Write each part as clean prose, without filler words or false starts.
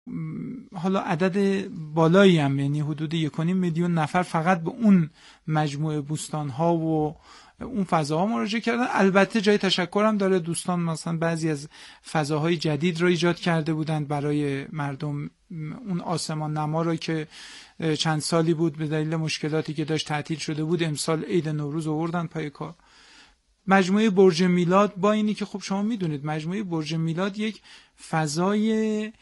حالا عدد بالایی هم، یعنی حدود 1.5 میلیون نفر فقط به اون مجموعه بوستان‌ها و اون فضاها مراجعه کردن. البته جای تشکرم داره، دوستان مثلا بعضی از فضاهای جدید رو ایجاد کرده بودند برای مردم. اون آسمان نما رو که چند سالی بود به دلیل مشکلاتی که داشت تعطیل شده بود، امسال عید نوروز آوردن پای کار. مجموعه برج میلاد، با اینی که خب شما میدونید مجموعه برج میلاد یک فضای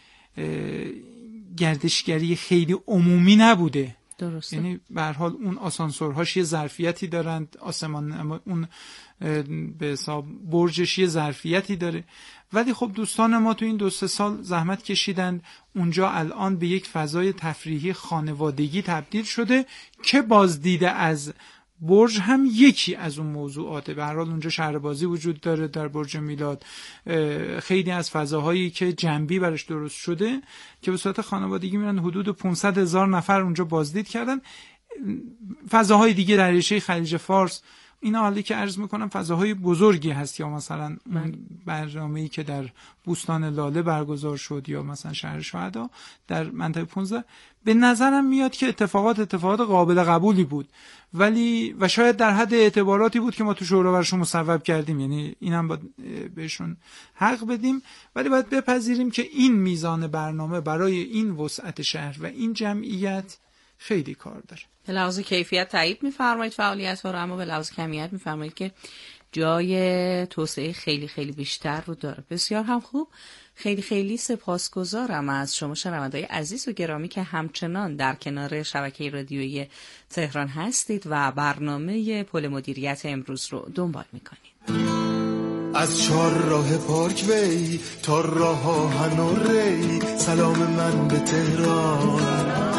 گردشگری خیلی عمومی نبوده. درسته. یعنی به هر حال اون آسانسورهاش یه ظرفیتی دارند، آسمان اون به حساب برجش یه ظرفیتی داره، ولی خب دوستان ما تو این 2-3 سال زحمت کشیدند، اونجا الان به یک فضای تفریحی خانوادگی تبدیل شده که بازدیده از برج هم یکی از اون موضوعاته. به هر حال اونجا شهر بازی وجود داره در برج میلاد، خیلی از فضاهایی که جنبی براش درست شده که به صورت خانوادگی میرن، حدود 500,000 نفر اونجا بازدید کردن. فضاهای دیگه در ریشه خلیج فارس، اینا حالی که عرض میکنم فضاهای بزرگی هست، یا مثلا اون برنامه‌ای که در بوستان لاله برگزار شد یا مثلا شهر شهدا در منطقه 15، به نظرم میاد که اتفاقات قابل قبولی بود، ولی و شاید در حد اعتباراتی بود که ما تو شورا براشون مصوب کردیم، یعنی اینم باید بهشون حق بدیم، ولی باید بپذیریم که این میزان برنامه برای این وسعت شهر و این جمعیت خیلی کار داره. به لحاظ کیفیت تایید می‌فرمایید فعالیت رو، اما به لحاظ کمیت می‌فرمایید که جای توسعه خیلی خیلی بیشتر رو داره. بسیار هم خوب. خیلی خیلی سپاسگزارم از شما شنونده‌های عزیز و گرامی که همچنان در کنار شبکه رادیویی تهران هستید و برنامه پل مدیریت امروز رو دنبال می‌کنید. از چهارراه پارک وی تا راه آهن و ری، سلام من به تهران.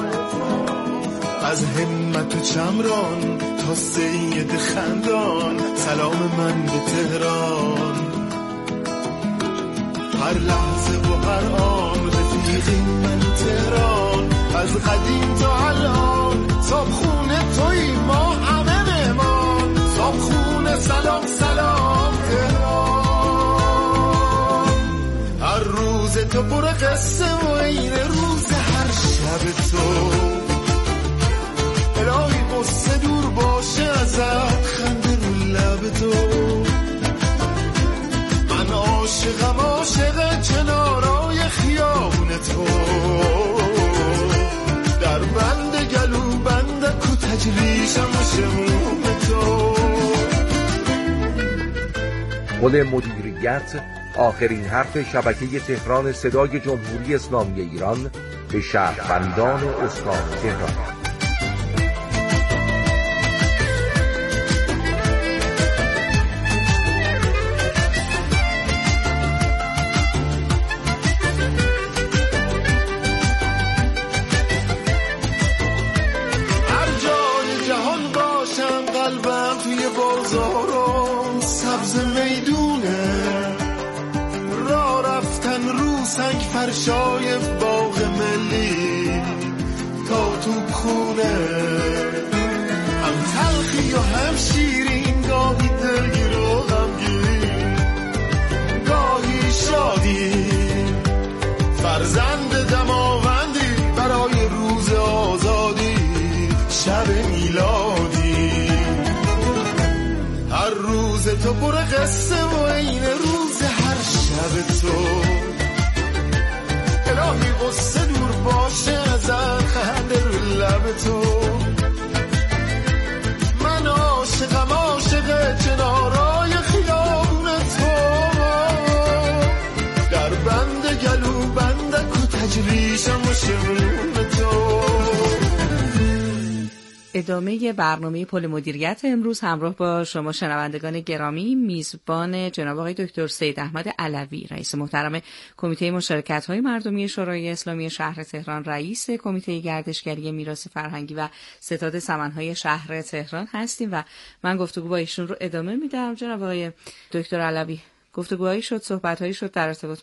از همت و چمران تا سید خندان، سلام من به تهران. هر لحظه و هر آن رفیقی من تهران، از قدیم تا الان صابخونه توی ما همه مهمان، صابخونه سلام سلام تهران. هر روز تو پر قصه و این روز هر شب تو، الهی قصه دور باشه ازت، خنده رو لب تو. من عاشقم عاشق کنارای خیابون تو، در بند گلو بندک و تجریشم و شموم تو. پل مدیریت، آخرین حرف شبکه تهران صدای جمهوری اسلامی ایران به شهروندان استان تهران. فرشای باغ ملی تا تو خونه، هم تلخی و هم شیرین، گاهی دلگیر و غمگین، گاهی شادی، فرزند دماوندی برای روز آزادی، شب میلادی. هر روز تو پر قصه و این روز هر شب تو، الهی قصه دور باشه ازت، خنده رو لب تو. من عاشقم عاشق کنارای خیابون تو، در بند گلو بندک و تجریشم و شمرون تو. ادامه برنامه پل مدیریت امروز همراه با شما شنوندگان گرامی، میزبان جناب آقای دکتر سید احمد علوی، رئیس محترم کمیته مشارکت‌های مردمی شورای اسلامی شهر تهران، رئیس کمیته گردشگری میراث فرهنگی و ستاد سمن‌های شهر تهران هستیم و من گفتگو با ایشون رو ادامه میدم. جناب آقای دکتر علوی، گفتگوهایی شد، صحبت‌هایی شد در ارتباط با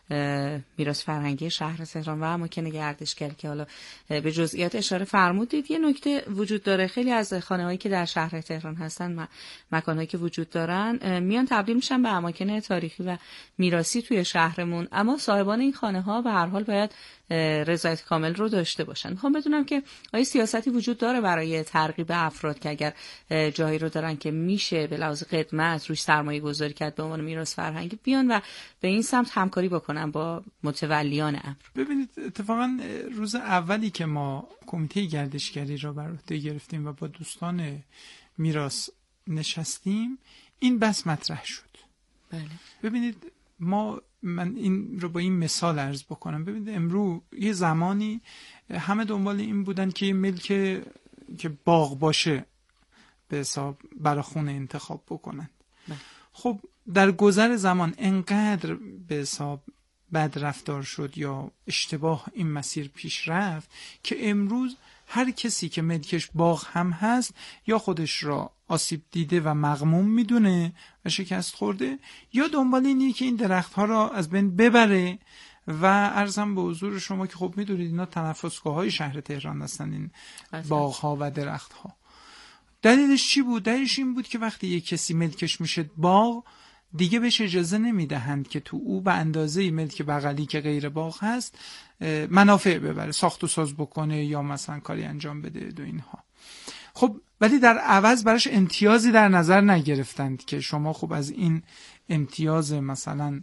میراث فرهنگی شهر تهران و اماکن گردشگری که حالا به جزئیات اشاره فرمودید، یه نکته وجود داره. خیلی از خانه‌هایی که در شهر تهران هستن، مکان‌هایی که وجود دارن، میان تبدیل میشن به اماکن تاریخی و میراثی توی شهرمون، اما صاحبان این خانه‌ها به هر حال باید رضایت کامل رو داشته باشن. میخوام بدونم که آیا سیاستی وجود داره برای ترغیب افراد که اگر جایی رو دارن که میشه به لحاظ خدمت روش سرمایه گذاری کرد به عنوان میراث فرهنگی، بیان و به این سمت همکاری بکنن با متولیان امر؟ ببینید، اتفاقا روز اولی که ما کمیته گردشگری را بر عهده گرفتیم و با دوستان میراث نشستیم، این بحث مطرح شد. بله. ببینید، من این رو با این مثال عرض بکنم. ببینید، امروز یه زمانی همه دنبال این بودن که ملک که باغ باشه به حساب برای خونه انتخاب بکنن. خب در گذر زمان انقدر به حساب بد رفتار شد یا اشتباه این مسیر پیش رفت که امروز هر کسی که ملکش باغ هم هست یا خودش را آسیب دیده و مغموم میدونه و شکست خورده، یا دنبال اینه که این درختها را از بین ببره. و عرضم به حضور شما که خب میدونید اینا تنفسگاه های شهر تهران هستن، این باغها و درختها. دلیلش چی بود؟ دلیلش این بود که وقتی یک کسی ملکش میشه باغ، دیگه بهش اجازه نمیدهند که تو او به اندازه ملک بغلی که غیر باغ هست منافع ببره، ساخت و ساز بکنه یا مثلا کاری انجام بده دو اینها. خب ولی در عوض براش امتیازی در نظر نگرفتند که شما خب از این امتیاز مثلا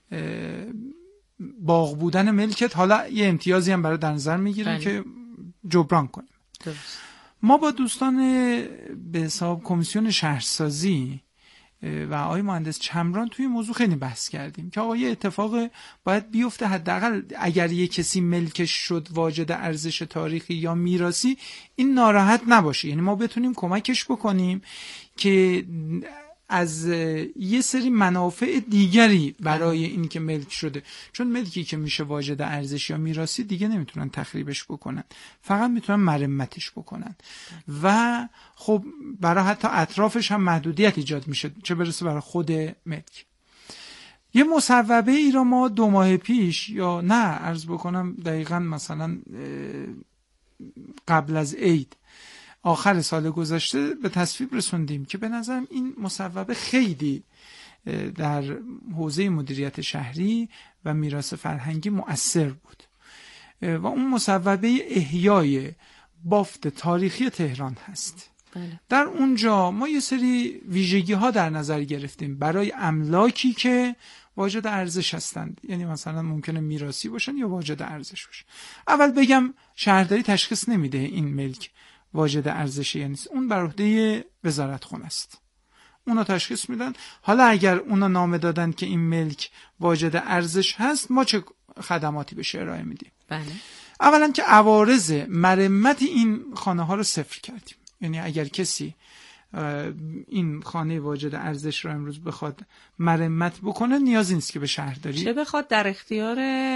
باغ بودن ملکت حالا یه امتیازی هم برای در نظر میگیریم که جبران کنیم. درست. ما با دوستان به حساب کمیسیون شهرسازی و آقای مهندس چمران توی موضوع خیلی بحث کردیم که آقا یه اتفاق باید بیفته، حداقل اگر یه کسی ملکش شد واجد ارزش تاریخی یا میراثی، این ناراحت نباشه. یعنی ما بتونیم کمکش بکنیم که از یه سری منافع دیگری برای این که ملک شده، چون ملکی که میشه واجد ارزش یا میراثی دیگه نمیتونن تخریبش بکنن، فقط میتونن مرمتش بکنن و خب برای حتی اطرافش هم محدودیت ایجاد میشه، چه برسه برای خود ملک. یه مصوبه ای را ما 2 ماه پیش یا نه عرض بکنم دقیقاً مثلا قبل از عید آخر سال گذشته به تصویب رسوندیم که به نظرم این مصوبه خیلی در حوزه مدیریت شهری و میراث فرهنگی مؤثر بود و اون مصوبه احیای بافت تاریخی تهران هست. بله. در اونجا ما یه سری ویژگی ها در نظر گرفتیم برای املاکی که واجد ارزش هستند، یعنی مثلا ممکنه میراثی باشن یا واجد ارزش باشن. اول بگم شهرداری تشخیص نمیده این ملک واجد ارزشی یا نیست، اون بر عهده وزارت خونه است، اونا تشخیص میدن. حالا اگر اونا نامه دادن که این ملک واجد ارزش هست، ما چه خدماتی بهش ارائه میدیم؟ بله. اولا که عوارض مرمت این خانه ها رو صفر کردیم، یعنی اگر کسی این خانه واجد ارزش رو امروز بخواد مرمت بکنه، نیازی نیست که به شهرداری، چه بخواد در اختیار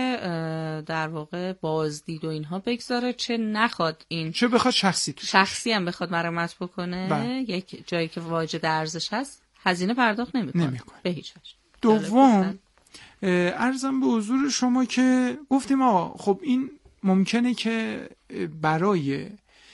در واقع بازدید و اینها بگذاره، چه نخواد این، چه بخواد شخصی هم بخواد مرمت بکنه. یک جایی که واجد ارزش هست هزینه پرداخت نمیکنه به هیچ وجه. دوم عرضم به حضور شما که گفتیم آقا خب این ممکنه که برای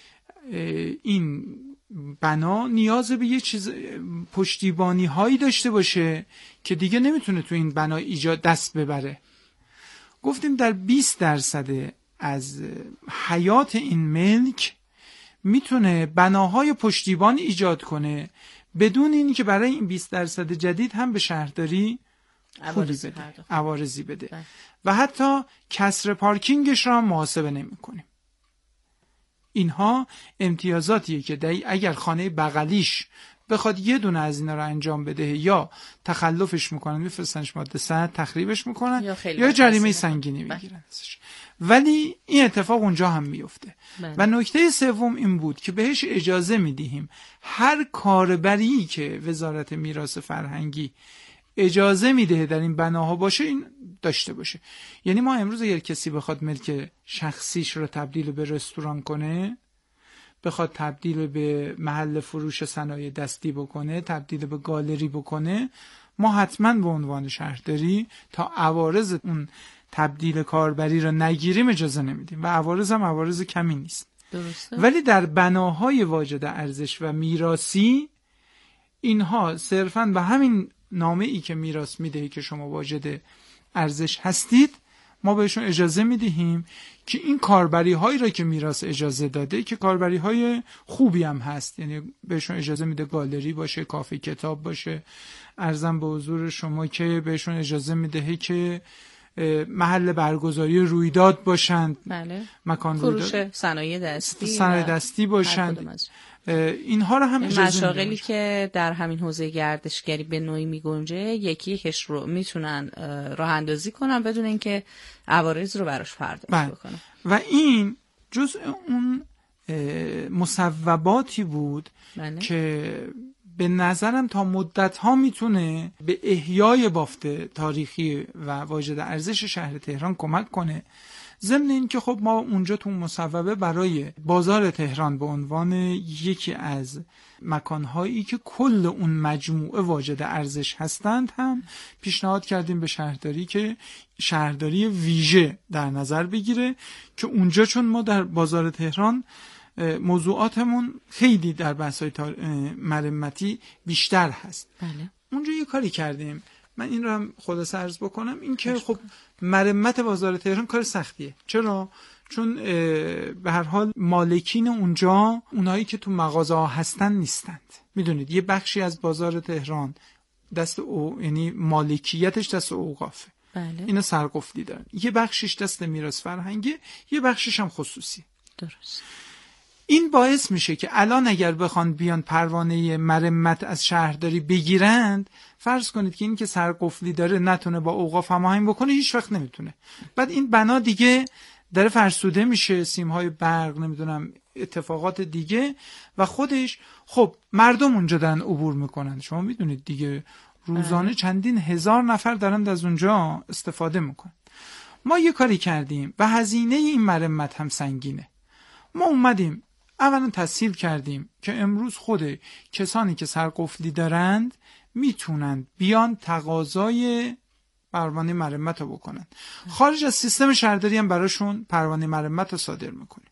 این بنا نیاز به یه چیز پشتیبانی هایی داشته باشه که دیگه نمیتونه تو این بنا ایجاد دست ببره. گفتیم در 20% از حیات این ملک میتونه بناهای پشتیبانی ایجاد کنه بدون اینی که برای این 20% جدید هم به شهرداری عوارضی بده و حتی کسر پارکینگش را محاسبه نمی کنیم. اینها امتیازاتیه که اگر خانه بغلیش بخواد یه دونه از اینا رو انجام بده یا تخلفش میکنن میفرستنش ماده 100 تخریبش میکنن یا جریمه سنگینی میگیرن. ولی این اتفاق اونجا هم میفته. و نکته سوم این بود که بهش اجازه میدیم هر کاربری که وزارت میراث فرهنگی اجازه میده در این بناها باشه این داشته باشه. یعنی ما امروز اگر کسی بخواد ملک شخصیش رو تبدیل به رستوران کنه، بخواد تبدیل به محل فروش صنایع دستی بکنه، تبدیل به گالری بکنه، ما حتما به عنوان شهرداری تا عوارض اون تبدیل کاربری را نگیریم اجازه نمیدیم و عوارض هم عوارض کمی نیست. درسته. ولی در بناهای واجد ارزش و میراثی اینها صرفاً به همین نامه ای که میراث میده که شما واجد ارزش هستید ما بهشون اجازه میدهیم که این کاربری هایی را که میراث اجازه داده که کاربری های خوبی هم هست، یعنی بهشون اجازه میده گالری باشه، کافه کتاب باشه، عرضم به حضور شما که بهشون اجازه میده که محل برگزاری رویداد باشند، بله. مکان فروش رویداد، صنایع دستی باشند، اینها رو هم اجازه مشاغلی که در همین حوزه گردشگری به نوعی میگنجه یکی یکش رو میتونن راه اندازی کنن بدون اینکه عوارض رو براش پرداخت بکنن. و این جزء اون مصوباتی بود بله. که به نظرم تا مدت‌ها میتونه به احیای بافت تاریخی و واجد ارزش شهر تهران کمک کنه. ضمن این که خب ما اونجا تو مصوبه برای بازار تهران به عنوان یکی از مکانهایی که کل اون مجموعه واجد ارزش هستند هم پیشنهاد کردیم به شهرداری که شهرداری ویژه در نظر بگیره که اونجا چون ما در بازار تهران موضوعاتمون خیلی در بحث‌های مرمتی بیشتر هست. بله. اونجا یه کاری کردیم، من این رو هم خلاصه عرض بکنم، این که خب مرمت بازار تهران کار سختیه. چرا؟ چون به هر حال مالکین اونجا اونایی که تو مغازه ها هستن نیستند. میدونید یه بخشی از بازار تهران دست یعنی مالکیتش دست اوقافه. بله. اینا سرقفلی دارن. یه بخشش دست میراث فرهنگی، یه بخشش هم خصوصی. درست. این باعث میشه که الان اگر بخوان بیان پروانه مرمت از شهرداری بگیرند، فرض کنید که این که سرقفلی داره نتونه با اوقاف هماهنگ بکنه، هیچ وقت نمیتونه. بعد این بنا دیگه داره فرسوده میشه، سیمهای برق، نمیدونم اتفاقات دیگه، و خودش خب مردم اونجا دارن عبور میکنن. شما میدونید دیگه روزانه چندین هزار نفر دارن از اونجا استفاده میکنن. ما یه کاری کردیم و هزینه این مرمت هم سنگینه. ما اومدیم اولا تسهیل کردیم که امروز خود کسانی که سرقفلی دارند میتونند بیان تقاضای پروانه مرمت رو بکنن. خارج از سیستم شهرداری هم براشون پروانه مرمت رو صادر میکنیم.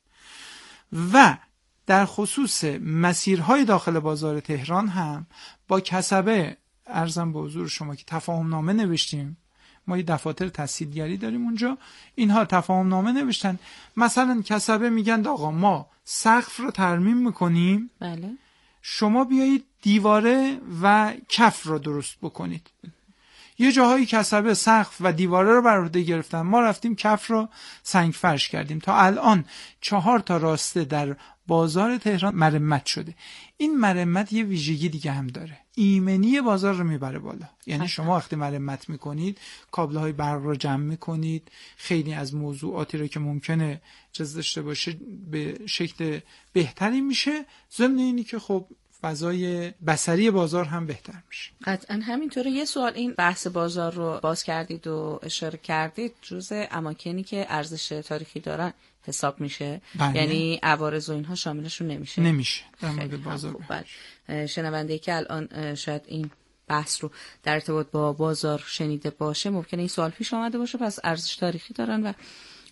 و در خصوص مسیرهای داخل بازار تهران هم با کسبه عرضم به حضور شما که تفاهم نامه نوشتیم. ما یه دفاتر تسهیلگری داریم اونجا، اینها تفاهم نامه نوشتن. مثلا کسبه میگن آقا ما سقف رو ترمیم میکنیم، بله. شما بیایید دیواره و کف رو درست بکنید. یه جاهایی کسبه سقف و دیواره رو بر عهده گرفتن، ما رفتیم کف رو سنگ فرش کردیم. تا الان 4 تا راسته در بازار تهران مرمت شده. این مرمت یه ویژگی دیگه هم داره، ایمنی بازار رو میبره بالا. یعنی شما وقتی مرمت میکنید کابل‌های برق رو جمع میکنید، خیلی از موضوعاتی رو که ممکنه چیز داشته باشه به شکل بهتری میشه، ضمن اینی که خب فضای بصری بازار هم بهتر میشه. قطعا همینطوره. یه سوال، این بحث بازار رو باز کردید و اشاره کردید، جزء اماکنی که ارزش تاریخی دارن حساب میشه؟ بله. یعنی عوارض و اینها شاملشون نمیشه؟ نمیشه در مورد بازار. شنونده که الان شاید این بحث رو در ارتباط با بازار شنیده باشه ممکنه این سوال پیش آمده باشه، پس ارزش تاریخی دارن و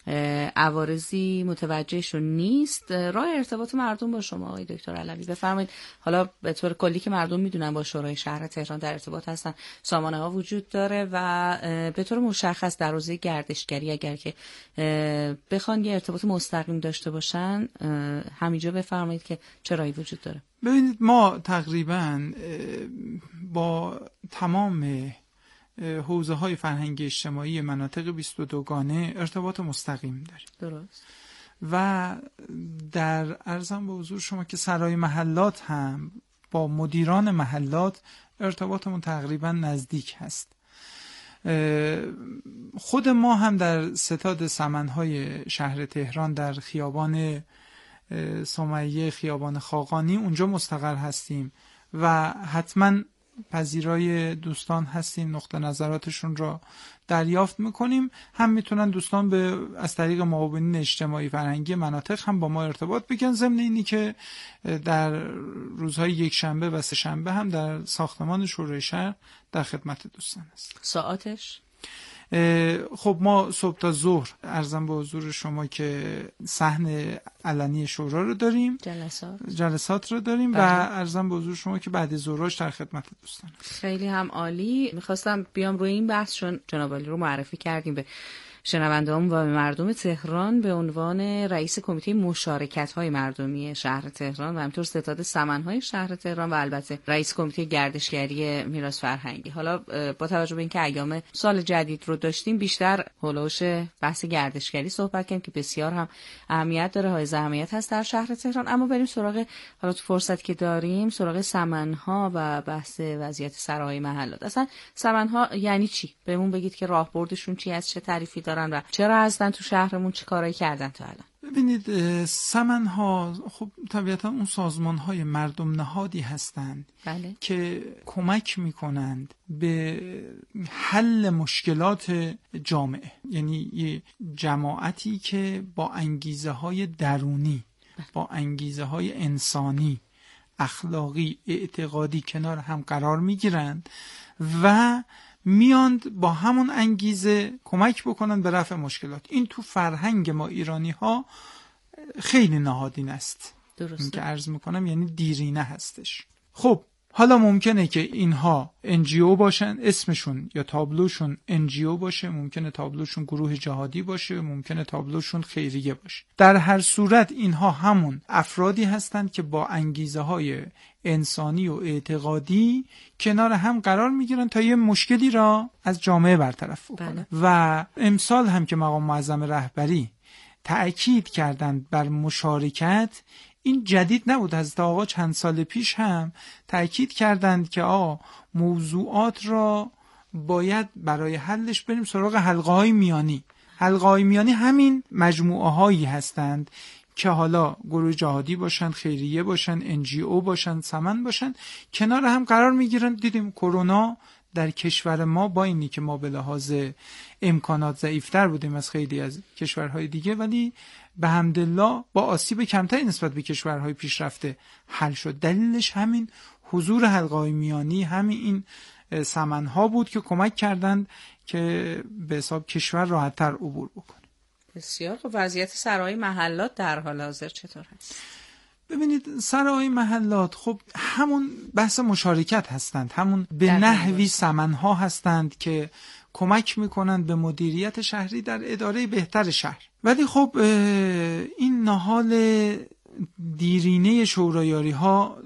عوارضی متوجهشون نیست. راه ارتباط مردم با شما آقای دکتر علوی بفرمایید. حالا به طور کلی که مردم میدونن با شورای شهر تهران در ارتباط هستن، سامانه ها وجود داره و به طور مشخص در حوزه گردشگری اگر که بخوان یه ارتباط مستقیم داشته باشن همینجا بفرمایید که چه راهی وجود داره. ببینید ما تقریبا با تمام حوزه های فرهنگی اجتماعی مناطق 22 گانه ارتباط مستقیم داریم. درست. و در عرضم به حضور شما که سرای محلات هم با مدیران محلات ارتباطمون تقریبا نزدیک هست. خود ما هم در ستاد سمنهای شهر تهران در خیابان سمیه، خیابان خاقانی اونجا مستقر هستیم و حتما پذیرای دوستان هستیم، نقطه نظراتشون را دریافت میکنیم. هم میتونن دوستان از طریق معاونین اجتماعی فرهنگی مناطق هم با ما ارتباط بگیرن، ضمن اینی که در روزهای یکشنبه و سه‌شنبه هم در ساختمان شورای شهر در خدمت دوستان است. ساعتش؟ خب ما صبح تا ظهر عرضم به حضور شما که صحن علنی شورا رو داریم، جلسات رو داریم و عرضم به حضور شما که بعد ظهرش در خدمت دوستان. خیلی هم عالی. میخواستم بیام روی این بحث، چون جناب عالی رو معرفی کردیم به شنونده‌ام و به مردم تهران به عنوان رئیس کمیته مشارکت‌های مردمی شهر تهران و همینطور ستاد سمن‌های شهر تهران و البته رئیس کمیته گردشگری میراث فرهنگی. حالا با توجه به اینکه ایام سال جدید رو داشتیم، بیشتر هولوش بحث گردشگری صحبت کردیم که بسیار هم اهمیت داره، حائز اهمیت هست در شهر تهران. اما بریم سراغ، حالا تو فرصت که داریم، سراغ سمن‌ها و بحث وضعیت سرای محلات. اصلا سمن‌ها یعنی چی؟ بهمون بگید که راهبردشون چی است، چه تعریفی دارن و چرا هستن تو شهرمون، چه کارایی کردن تا الان؟ ببینید، سمن‌ها خب طبیعتا اون سازمان‌های مردم نهادی هستند که کمک می‌کنند به حل مشکلات جامعه، یعنی یه جماعتی که با انگیزه‌های درونی، با انگیزه‌های انسانی، اخلاقی، اعتقادی کنار هم قرار می‌گیرند و میاند با همون انگیزه کمک بکنن به رفع مشکلات. این تو فرهنگ ما ایرانی ها خیلی نهادین است. درسته. این که عرض میکنم یعنی دیرینه هستش. خب حالا ممکنه که اینها NGO باشن، اسمشون یا تابلوشون NGO باشه، ممکنه تابلوشون گروه جهادی باشه، ممکنه تابلوشون خیریه باشه. در هر صورت اینها همون افرادی هستند که با انگیزه های انسانی و اعتقادی کنار هم قرار میگیرن تا یه مشکلی را از جامعه برطرف بکنن. و امسال هم که مقام معظم رهبری تأکید کردند بر مشارکت، این جدید نبود. حضرت آقا چند سال پیش هم تأکید کردند که موضوعات را باید برای حلش بریم سراغ حلقه‌های میانی. حلقه‌های میانی همین مجموعه هایی هستند که حالا گروه جهادی باشن، خیریه باشن، NGO باشن، سمن باشن، کنار هم قرار میگیرن. دیدیم کرونا در کشور ما با اینی که ما به لحاظ امکانات ضعیفتر بودیم از خیلی از کشورهای دیگه، ولی به حمدالله با آسیب کمتری نسبت به کشورهای پیشرفته حل شد. دلیلش همین حضور حلقه‌های میانی، همین این سمن‌ها بود که کمک کردند که به حساب کشور راحت‌تر عبور بکنه. بسیار خب. وضعیت سرای محلات در حال حاضر چطور هست؟ ببینید، سرای محلات خب همون بحث مشارکت هستند، همون به نحوی سمن‌ها هستند که کمک میکنند به مدیریت شهری در اداره بهتر شهر. ولی خب این نهال دیرینه شورایاری ها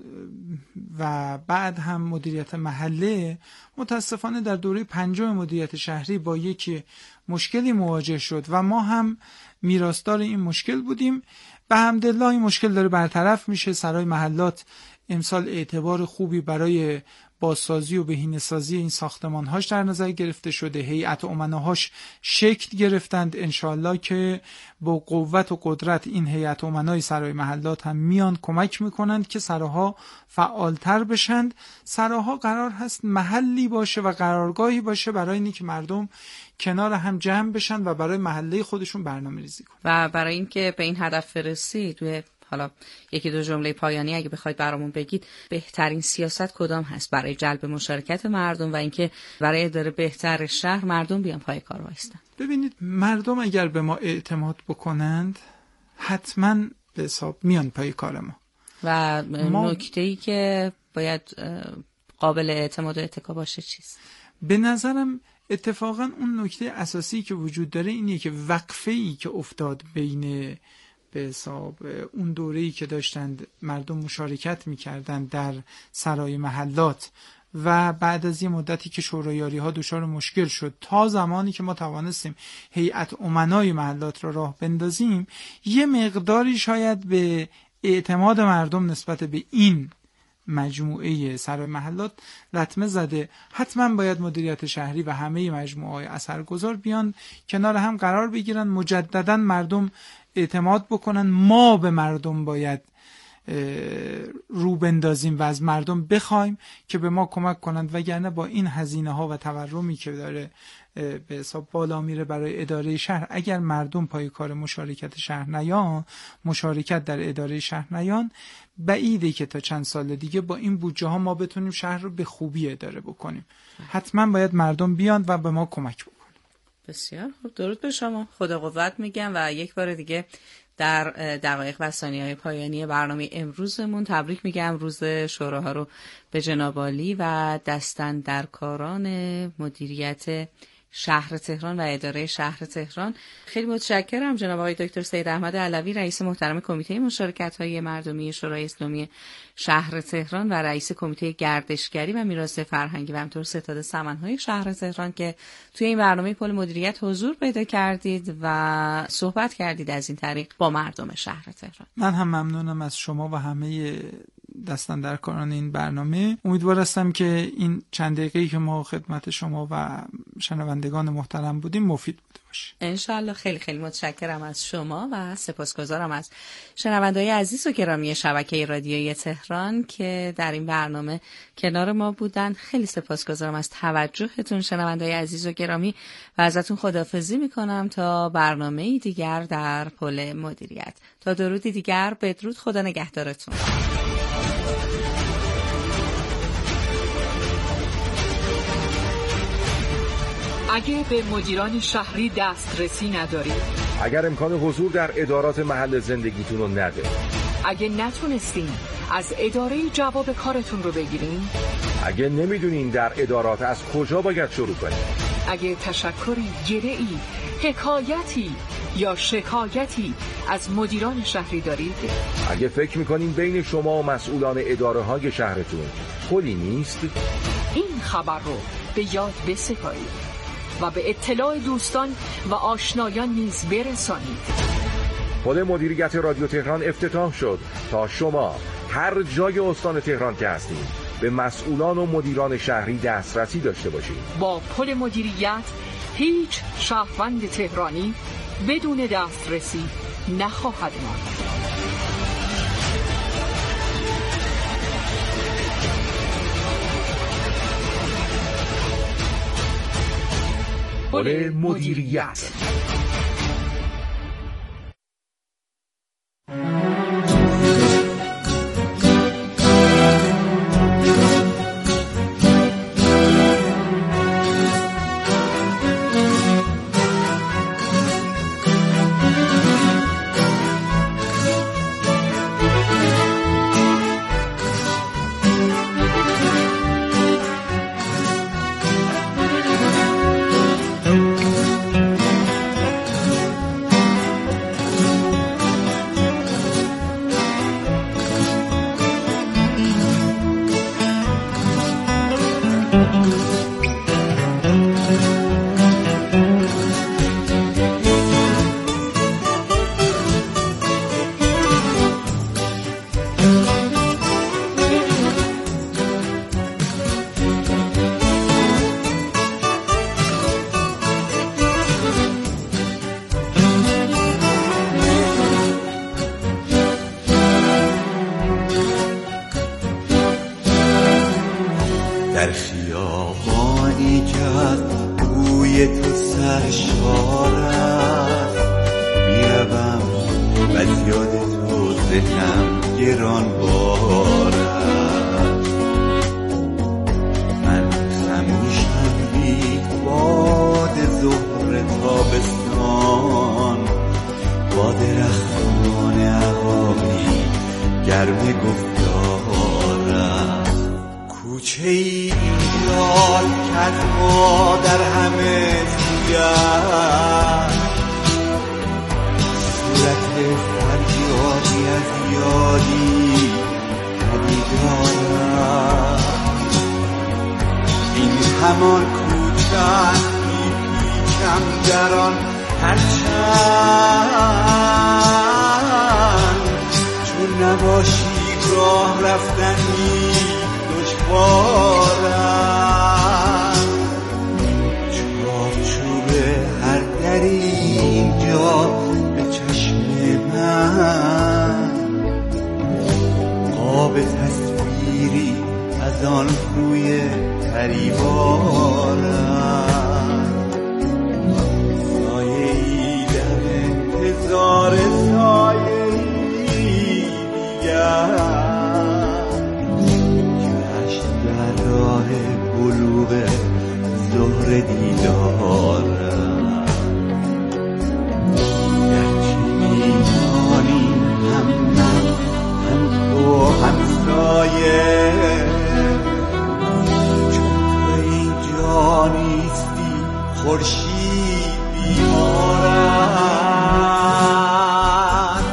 و بعد هم مدیریت محله متاسفانه در دوره پنجم مدیریت شهری با یک مشکلی مواجه شد و ما هم میراثدار این مشکل بودیم. به حمدالله این مشکل داره برطرف میشه. سرای محلات امسال اعتبار خوبی برای بازسازی و بهینه‌سازی این ساختمان‌هاش در نظر گرفته شده. هیئت امناهاش شکل گرفتند. انشالله که با قوت و قدرت این هیئت امنای سرای محلات هم میان کمک میکنند که سراها فعالتر بشند. سراها قرار هست محلی باشه و قرارگاهی باشه برای اینکه مردم کنار هم جمع بشن و برای محله خودشون برنامه‌ریزی کنن. و برای اینکه به این هدف برسید، توی حالا یکی دو جمله پایانی اگه بخواید برامون بگید، بهترین سیاست کدام هست برای جلب مشارکت مردم و اینکه برای اداره بهتر شهر مردم بیان پای کار وایستن؟ ببینید، مردم اگر به ما اعتماد بکنند حتما به حساب میان پای کار ما. و نکته‌ای که باید قابل اعتماد و اتکا باشه چیست؟ به نظرم اتفاقا اون نکته اساسی که وجود داره اینه که وقفه‌ای که افتاد بین به حساب اون دوره‌ای که داشتند مردم مشارکت می‌کردند در سرای محلات و بعد از یه مدتی که شورایاری‌ها دچار مشکل شد تا زمانی که ما توانستیم هیئت امنای محلات را راه بندازیم، یه مقداری شاید به اعتماد مردم نسبت به این مجموعه سرای محلات لطمه زده. حتما باید مدیریت شهری و همه مجموعه‌های اثرگذار بیان کنار هم قرار بگیرن، مجددا مردم اعتماد بکنن. ما به مردم باید رو بندازیم و از مردم بخوایم که به ما کمک کنند، وگرنه با این هزینه ها و تورمی که داره به حساب بالا میره برای اداره شهر، اگر مردم پای کار مشارکت شهر نیان، مشارکت در اداره شهر نیان، بعیده که تا چند سال دیگه با این بودجه ها ما بتونیم شهر رو به خوبی اداره بکنیم. حتما باید مردم بیان و به ما کمک بکنن. بسیار خوب، درود به شما، خدا قوت میگم و یک بار دیگه در دقایق و ثانیه‌های پایانی برنامه امروزمون تبریک میگم روز شوراها رو به جناب عالی و دستاندرکاران مدیریت شهر تهران و اداره شهر تهران. خیلی متشکرم جناب آقای دکتر سید احمد علوی، رئیس محترم کمیته مشارکت‌های مردمی شورای اسلامی شهر تهران و رئیس کمیته گردشگری و میراث فرهنگی و همینطور ستاد سمن‌های شهر تهران که توی این برنامه پل مدیریت حضور پیدا کردید و صحبت کردید از این طریق با مردم شهر تهران. من هم ممنونم از شما و همه دستاندرکاران این برنامه. امیدوار هستم که این چند دقیقه‌ای که ما خدمت شما و شنوندگان محترم بودیم مفید بوده باشه. انشالله. خیلی خیلی متشکرم از شما و سپاسگزارم از شنونده‌های عزیز و گرامی شبکه رادیویی تهران که در این برنامه کنار ما بودن. خیلی سپاسگزارم از توجهتون شنونده‌های عزیز و گرامی و ازتون خداحافظی می‌کنم تا برنامه‌ای دیگر در پل مدیریت. تا درودی دیگر، بدرود، خدا نگهدارتون. اگه به مدیران شهری دسترسی ندارید، اگر امکان حضور در ادارات محل زندگیتون رو ندارید، اگه نتونستین از اداره جواب کارتون رو بگیرین، اگه نمیدونین در ادارات از کجا باید شروع کنید، اگه تشکری، گره‌ای، حکایتی یا شکایتی از مدیران شهری دارید، اگه فکر میکنین بین شما و مسئولان اداره های شهرتون پلی نیست، این خبر رو به یاد بسپارید و به اطلاع دوستان و آشنایان نیز برسانید. پل مدیریت رادیو تهران افتتاح شد تا شما هر جای استان تهران که هستید به مسئولان و مدیران شهری دسترسی داشته باشید. با پل مدیریت هیچ شهروند تهرانی بدون دسترسی نخواهد ماند. پل مدیریت. در خیابانی که از بوی تو سرشار است میروم و از یاد تو ذهنم گرانبار است. من خموشم بی باد ظهر تابستان، با درختان عقابی گرم گفتار است. کوچه ای یال کت ما در همه سویت، صورت فریادی از یادی پدیدار است. این همان کوچه است میپیچم در آن هرچند چون نباشی راه رفتنی دشوار است. چارچوب هر دری اینجا به چشم من پریوارم، سایه‌ای در انتظار سایه‌ای دیگر، گشت در راه بلوغ ظهر دیدارم. گرچه میدانی هم من هم تو هم سایه، چون تو اینجا نیستی خورشید بیمارم.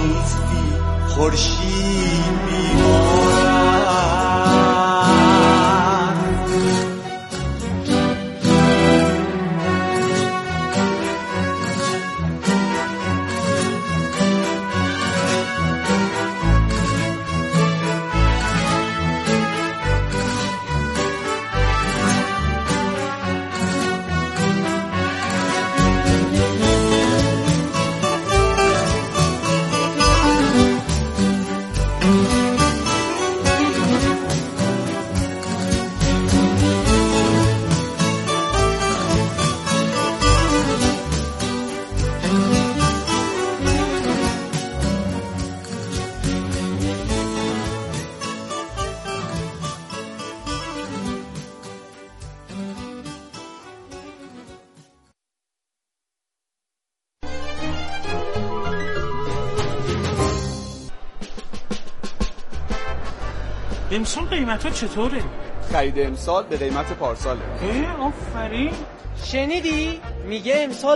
خورشید بیمارم. امسال قیمتا چطوره؟ خرید امسال به قیمت پارساله. آفرین. شنیدی؟ میگه امسال